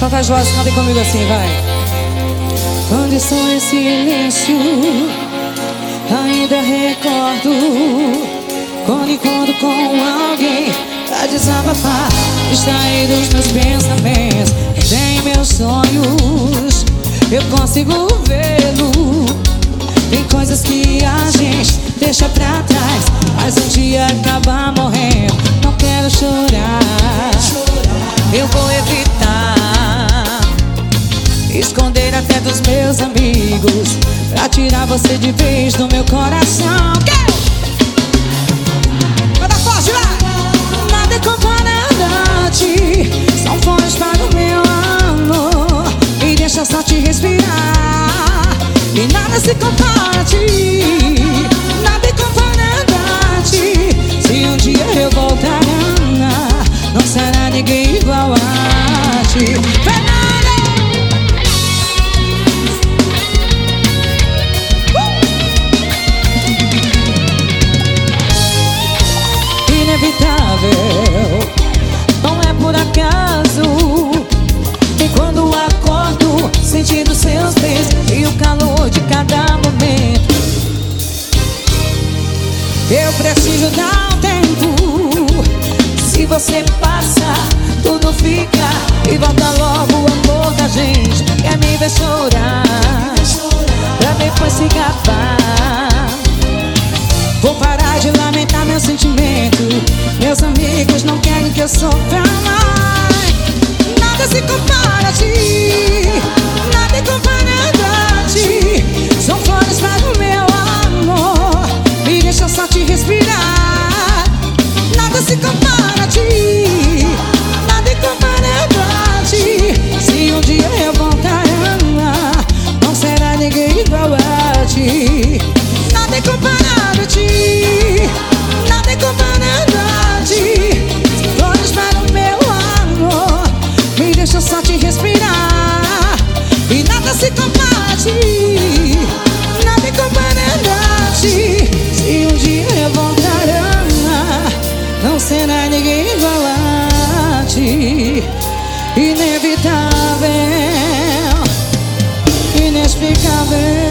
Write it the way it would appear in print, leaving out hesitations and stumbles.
Solta as vozes, cantem comigo assim, vai. Quando estou em silêncio, ainda recordo quando encontro com alguém pra desabafar, distrair dos meus pensamentos. Tem meus sonhos, eu consigo vê-lo. Tem coisas que a gente deixa pra trás, mas um dia acaba morrendo. Não quero chorar, eu vou evitar, esconder até dos meus amigos, pra tirar você de vez do meu coração. Manda forte, vai! Nada é comparado a ti, são flores para o meu amor. Me deixa só te respirar, e nada se compara a ti. Nada é comparado a ti. Se um dia eu voltar, não será ninguém igual a ti. Inevitável, não é por acaso. E quando acordo, sentindo seus beijos e o calor de cada momento, eu preciso dar um tempo. Se você passa, tudo fica e volta logo o amor da gente. Quer me ver chorar, pra depois se gabar. Vou parar de lamentar meu sentimento. Meus amigos não querem que eu sofra mais. Nada se compara a ti, nada é comparado a ti. São flores para o meu amor, me deixa só te respirar. Nada se compara a ti, nada é comparado a ti. Se um dia eu voltar, não será ninguém igual a ti. Nada é comparado a ti, nada é comparado a ti. Flores para o meu amor, me deixa só te respirar. E nada se compara a ti, nada é comparado a ti. Se um dia eu voltar, não será ninguém igual a ti. Inevitável, inexplicável.